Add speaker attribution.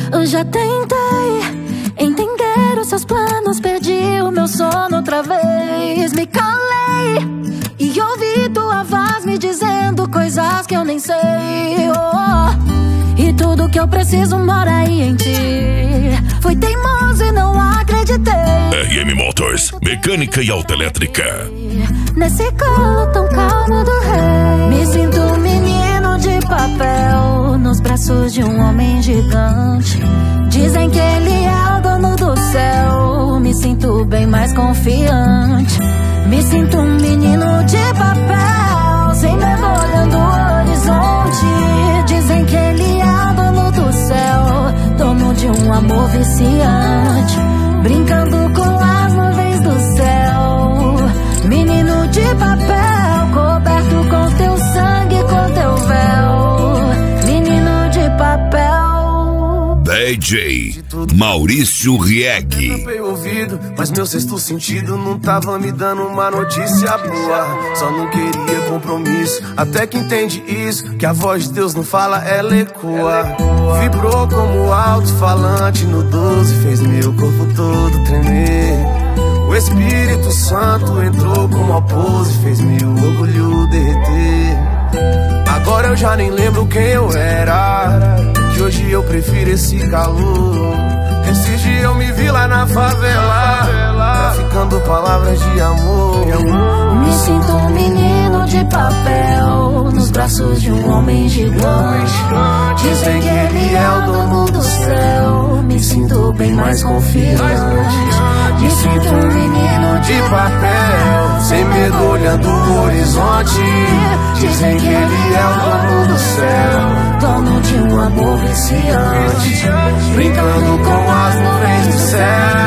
Speaker 1: Eu já tentei entender os seus planos, perdi o meu sono outra vez. Me calei e ouvi tua voz me dizendo coisas que eu nem sei. E tudo que eu preciso mora aí em ti. Fui teimoso e não acreditei.
Speaker 2: RM Motors, mecânica e autoelétrica.
Speaker 1: Nesse colo tão calmo do rei, me sinto um menino de papel nos braços de um homem gigante. Dizem que ele é o dono do céu. Me sinto bem mais confiante. Me sinto um menino de papel, sem medo olhando o horizonte. Dizem que ele é o dono do céu, dono de um amor viciante, brincando com as nuvens do céu. Menino de papel, coberto com teu sangue, com teu véu. Menino de papel.
Speaker 2: DJ Maurício Rieg.
Speaker 3: Tampei o ouvido, mas meu sexto sentido não tava me dando uma notícia boa. Só não queria compromisso, até que entende isso, que a voz de Deus não fala, ela ecoa. Vibrou como alto-falante no 12, fez meu corpo todo tremer. O Espírito Santo entrou como a pose, fez meu orgulho derreter. Agora eu já nem lembro quem eu era, que hoje eu prefiro esse calor. Esses dias eu me vi lá na favela, traficando palavras de amor.
Speaker 1: Me sinto um menino de papel nos braços de um homem gigante. Dizem que ele é o dono do céu. Me sinto bem mais confiante. Me sinto um menino de papel, sem medo olhando o horizonte. Dizem que ele é o dono do céu, dono de um amor viciante, brincando com as nuvens do céu.